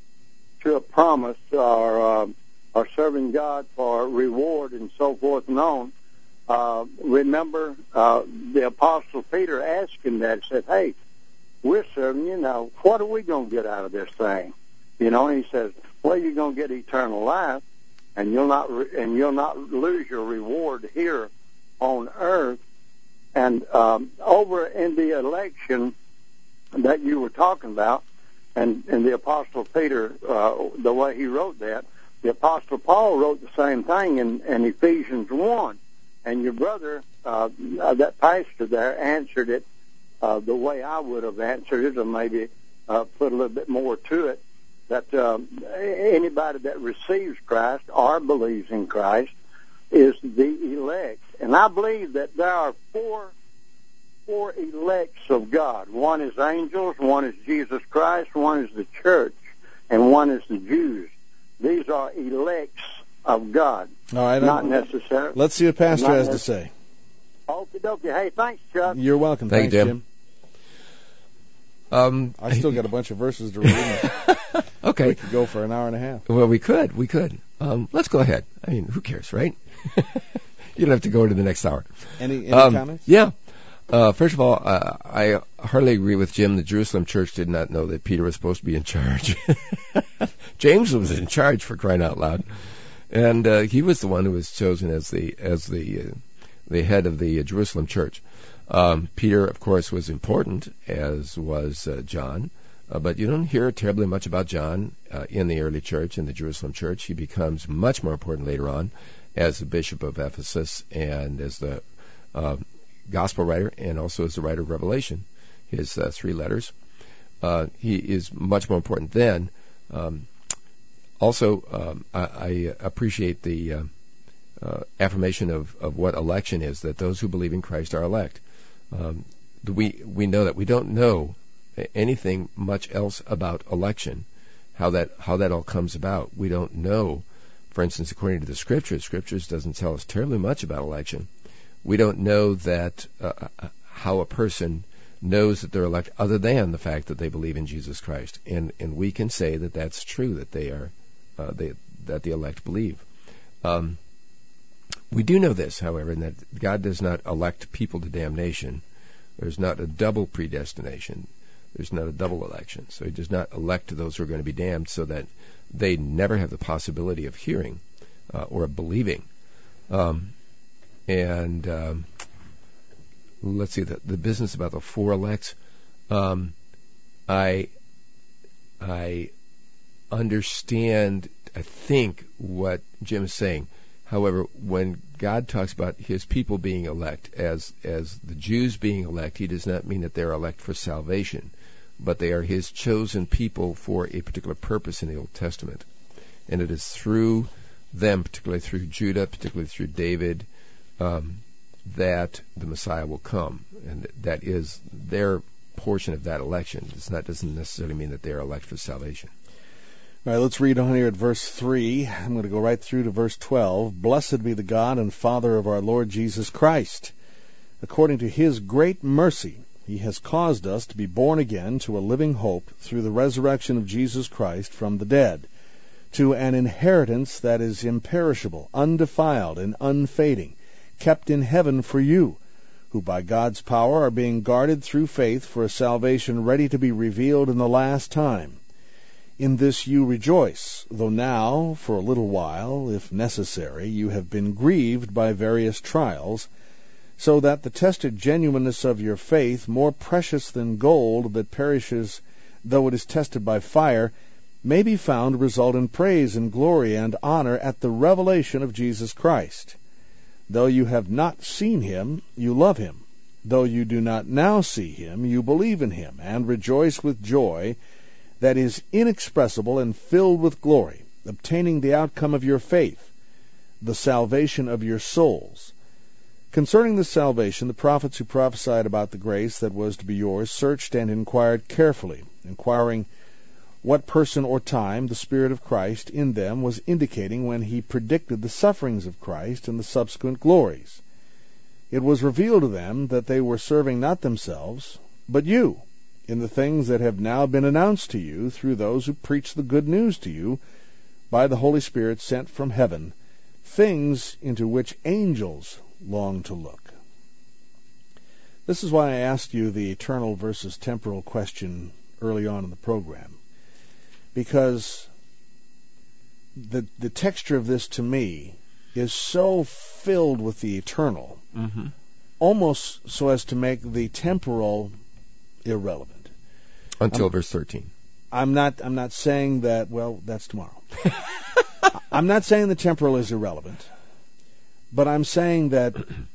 to a promise, or uh, or serving God for reward, and so forth and on. Uh, remember, uh, the Apostle Peter asked him that. Said, "Hey, we're serving you now. What are we going to get out of this thing?" You know, and he says, "Well, you're going to get eternal life, and you'll not re- and you'll not lose your reward here on earth." And um, over in the election that you were talking about, and, and the Apostle Peter, uh, the way he wrote that, the Apostle Paul wrote the same thing in, in Ephesians one. And your brother, uh, that pastor there, answered it uh, the way I would have answered it, or maybe uh, put a little bit more to it, that um, anybody that receives Christ or believes in Christ is the elect. And I believe that there are four four elects of God. One is angels, one is Jesus Christ, one is the church, and one is the Jews. These are elects of God. All right. Not necessarily. Let's see what Pastor has necess- to say. Okie dokie. Hey, thanks, Chuck. You're welcome. Thank Thanks, you, Jim. Jim. Um, I still got a bunch of verses to read. Okay. We could go for an hour and a half. Well, we could. We could. Um, let's go ahead. I mean, who cares, right? You don't have to go into the next hour. Any, any um, comments? Yeah. Uh, first of all, uh, I hardly agree with Jim. The Jerusalem church did not know that Peter was supposed to be in charge. James was in charge, for crying out loud, and uh, he was the one who was chosen as the as the uh, the head of the uh, Jerusalem church. Um, Peter, of course, was important, as was uh, John, uh, but you don't hear terribly much about John uh, in the early church, in the Jerusalem church. He becomes much more important later on as the bishop of Ephesus and as the uh, gospel writer, and also as the writer of Revelation, his uh, three letters. Uh, he is much more important then. Um, also, um, I, I appreciate the uh, uh, affirmation of, of what election is, that those who believe in Christ are elect. Um, we we know that. We don't know anything much else about election, how that how that all comes about. We don't know, for instance, according to the Scriptures, Scriptures doesn't tell us terribly much about election. We don't know that uh, how a person knows that they're elect, other than the fact that they believe in Jesus Christ, and and we can say that that's true, that they are uh, they that the elect believe. Um, we do know this, however, in that God does not elect people to damnation. There's not a double predestination. There's not a double election. So He does not elect those who are going to be damned, so that they never have the possibility of hearing uh, or of believing. Um, And um, let's see, the, the business about the four elects. Um, I I understand, I think, what Jim is saying. However, when God talks about his people being elect as as the Jews being elect, he does not mean that they're elect for salvation, but they are his chosen people for a particular purpose in the Old Testament. And it is through them, particularly through Judah, particularly through David, um, that the Messiah will come. And that is their portion of that election. It's not, doesn't necessarily mean that they are elect for salvation. All right, let's read on here at verse three. I'm going to go right through to verse twelve. Blessed be the God and Father of our Lord Jesus Christ. According to his great mercy, he has caused us to be born again to a living hope through the resurrection of Jesus Christ from the dead, to an inheritance that is imperishable, undefiled, and unfading, kept in heaven for you, who by God's power are being guarded through faith for a salvation ready to be revealed in the last time. In this you rejoice, though now, for a little while, if necessary, you have been grieved by various trials, so that the tested genuineness of your faith, more precious than gold that perishes though it is tested by fire, may be found to result in praise and glory and honor at the revelation of Jesus Christ. Though you have not seen him, you love him. Though you do not now see him, you believe in him, and rejoice with joy that is inexpressible and filled with glory, obtaining the outcome of your faith, the salvation of your souls. Concerning this salvation, the prophets who prophesied about the grace that was to be yours searched and inquired carefully, inquiring what person or time the Spirit of Christ in them was indicating when he predicted the sufferings of Christ and the subsequent glories. It was revealed to them that they were serving not themselves, but you, in the things that have now been announced to you through those who preach the good news to you by the Holy Spirit sent from heaven, things into which angels long to look. This is why I asked you the eternal versus temporal question early on in the program, because the the texture of this to me is so filled with the eternal, mm-hmm. almost so as to make the temporal irrelevant. Until I'm, verse thirteen. I'm not I'm not saying that, well, that's tomorrow. I'm not saying the temporal is irrelevant, but I'm saying that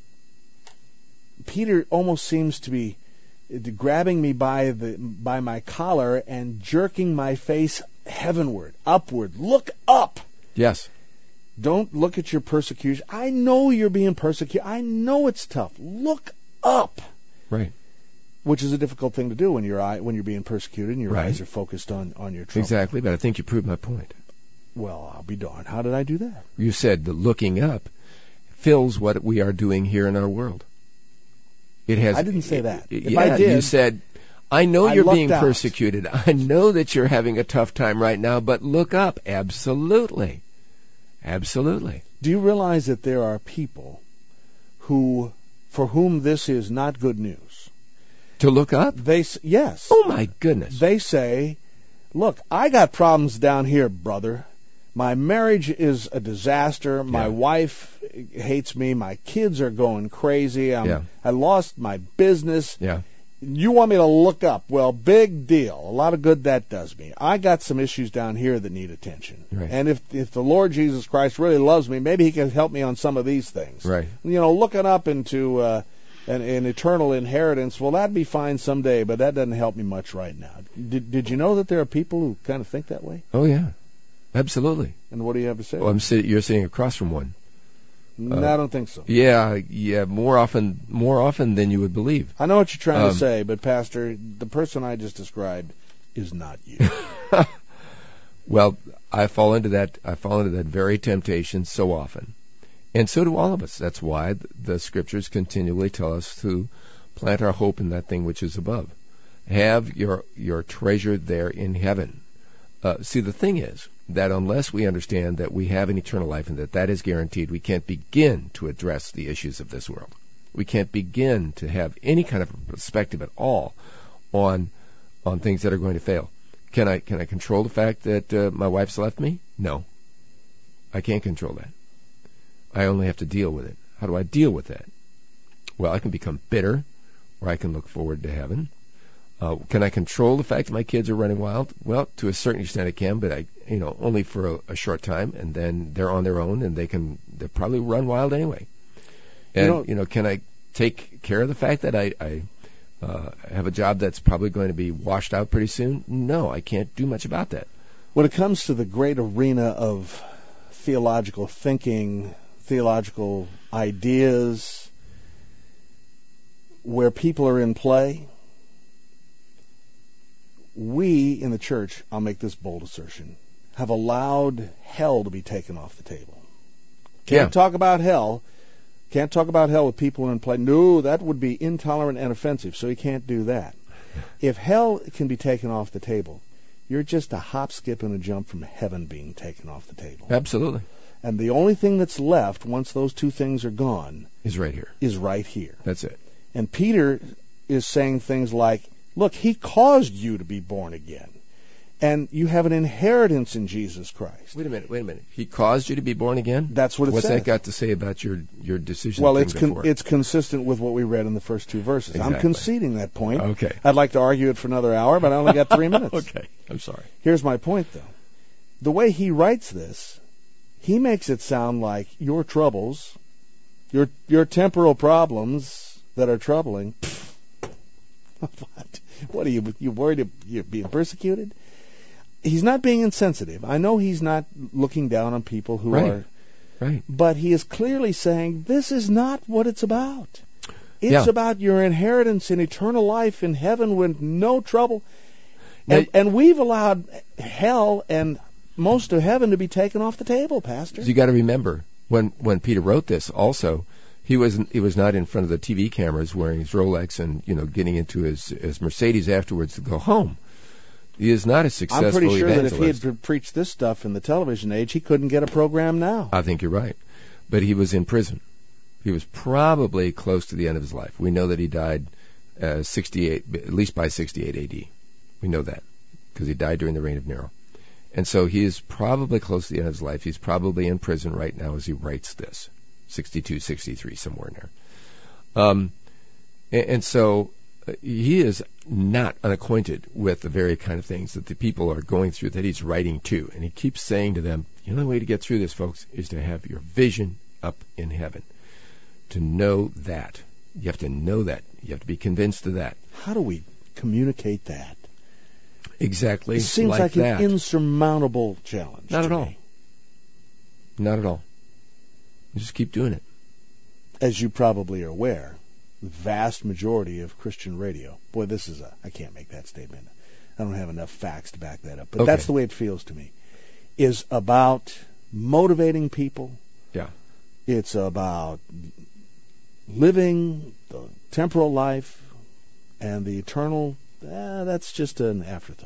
Peter almost seems to be grabbing me by the by my collar and jerking my face heavenward, upward. Look up. Yes. Don't look at your persecution. I know you're being persecuted. I know it's tough. Look up. Right. Which is a difficult thing to do when your eye when you're being persecuted and your right. eyes are focused on, on your trouble. Exactly, but I think you proved my point. Well, I'll be darned. How did I do that? You said the looking up fills what we are doing here in our world. It has. I didn't say that. It, if yeah, I did, you said, I know I you're being out. persecuted. I know that you're having a tough time right now, but look up. Absolutely. Absolutely. Do you realize that there are people who, for whom this is not good news? To look up? They yes. Oh my goodness. They say, look, I got problems down here, brother. My marriage is a disaster. My yeah. wife hates me. My kids are going crazy. I'm, yeah. I lost my business. Yeah. You want me to look up? Well, big deal. A lot of good that does me. I got some issues down here that need attention. Right. And if if the Lord Jesus Christ really loves me, maybe he can help me on some of these things. Right. You know, looking up into uh, an, an eternal inheritance, well, that'd be fine someday, but that doesn't help me much right now. Did Did you know that there are people who kind of think that way? Oh, yeah. Absolutely. And what do you have to say? Well, I'm sit- you're sitting across from one. No, uh, I don't think so. Yeah, yeah, more often, more often than you would believe. I know what you're trying um, to say, but Pastor, the person I just described is not you. Well, I fall into that. I fall into that very temptation so often, and so do all of us. That's why the Scriptures continually tell us to plant our hope in that thing which is above. Have your your treasure there in heaven. Uh, see, the thing is that unless we understand that we have an eternal life and that that is guaranteed, we can't begin to address the issues of this world. We can't begin to have any kind of perspective at all on on things that are going to fail. Can I can I control the fact that uh, my wife's left me? No. I can't control that. I only have to deal with it. How do I deal with that? Well, I can become bitter, or I can look forward to heaven. Uh, can I control the fact that my kids are running wild? Well, to a certain extent I can, but I, you know, only for a, a short time, and then they're on their own, and they can they probably run wild anyway. And you know, you know, can I take care of the fact that I, I uh, have a job that's probably going to be washed out pretty soon? No, I can't do much about that. When it comes to the great arena of theological thinking, theological ideas, where people are in play, we in the church, I'll make this bold assertion, have allowed hell to be taken off the table. Can't yeah. talk about hell. Can't talk about hell with people in play. No, that would be intolerant and offensive, so he can't do that. If hell can be taken off the table, you're just a hop, skip, and a jump from heaven being taken off the table. Absolutely. And the only thing that's left, once those two things are gone, is right here. Is right here. That's it. And Peter is saying things like, look, he caused you to be born again. And you have an inheritance in Jesus Christ. Wait a minute, wait a minute. He caused you to be born again? That's what it What's says. What's that got to say about your, your decision? Well, it's con- it's consistent with what we read in the first two verses. Exactly. I'm conceding that point. Okay. I'd like to argue it for another hour, but I only got three minutes. Okay, I'm sorry. Here's my point, though. The way he writes this, he makes it sound like your troubles, your your temporal problems that are troubling. What? What are you? You worried you're being persecuted? He's not being insensitive. I know he's not looking down on people who right. are. Right. But he is clearly saying this is not what it's about. It's yeah. about your inheritance in eternal life in heaven with no trouble. And, now, and we've allowed hell and most of heaven to be taken off the table, Pastor. You got to remember when when Peter wrote this. Also, he was he was not in front of the T V cameras wearing his Rolex and you know getting into his his Mercedes afterwards to go home. He is not a successful I'm pretty sure evangelist. that if he had preached this stuff in the television age, he couldn't get a program now. I think you're right. But he was in prison. He was probably close to the end of his life. We know that he died uh, sixty-eight, at least by sixty-eight A D. We know that because he died during the reign of Nero. And so he is probably close to the end of his life. He's probably in prison right now as he writes this, sixty-two, sixty-three, somewhere in there. Um, and, and so uh, he is not unacquainted with the very kind of things that the people are going through that he's writing to. And he keeps saying to them, the only way to get through this, folks, is to have your vision up in heaven. To know that. You have to know that. You have to be convinced of that. How do we communicate that? Exactly. It seems like, like that. an insurmountable challenge. Not to at all. me. Not at all. You just keep doing it. As you probably are aware, the vast majority of Christian radio, boy, this is a, I can't make that statement. I don't have enough facts to back that up, but okay. that's the way it feels to me, is about motivating people. Yeah. It's about living the temporal life and the eternal. Eh, that's just an afterthought.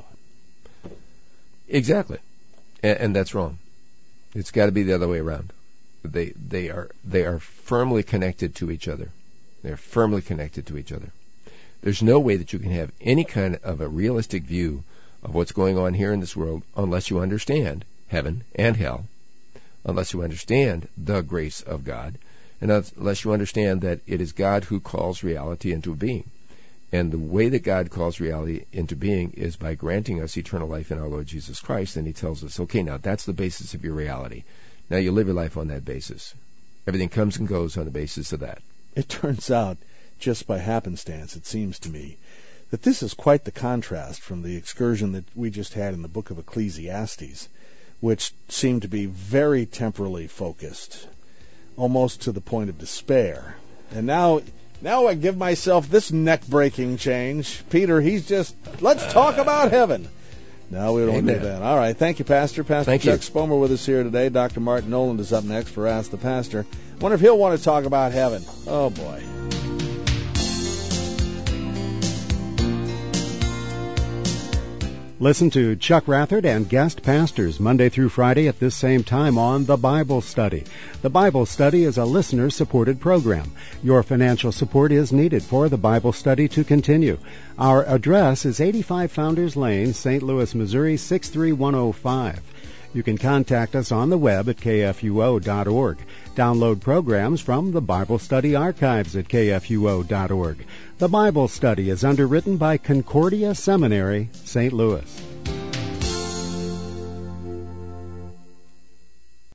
Exactly, and, and that's wrong. It's got to be the other way around. They they are they are firmly connected to each other. They're firmly connected to each other. There's no way that you can have any kind of a realistic view of what's going on here in this world unless you understand heaven and hell, unless you understand the grace of God, and unless you understand that it is God who calls reality into being. And the way that God calls reality into being is by granting us eternal life in our Lord Jesus Christ. And he tells us, okay, now that's the basis of your reality. Now you live your life on that basis. Everything comes and goes on the basis of that. It turns out, just by happenstance, it seems to me, that this is quite the contrast from the excursion that we just had in the book of Ecclesiastes, which seemed to be very temporally focused, almost to the point of despair. And now... Now I give myself this neck-breaking change. Peter, he's just, let's talk about heaven. No, we don't Amen. do that. All right. Thank you, Pastor. Pastor Thank Chuck you. Spomer with us here today. Doctor Martin Noland is up next for Ask the Pastor. Wonder if he'll want to talk about heaven. Oh, boy. Listen to Chuck Rathert and guest pastors Monday through Friday at this same time on The Bible Study. The Bible Study is a listener-supported program. Your financial support is needed for the Bible Study to continue. Our address is eighty-five Founders Lane, Saint Louis, Missouri, six three one oh five. You can contact us on the web at k f u o dot org. Download programs from the Bible Study archives at k f u o dot org. The Bible Study is underwritten by Concordia Seminary, Saint Louis.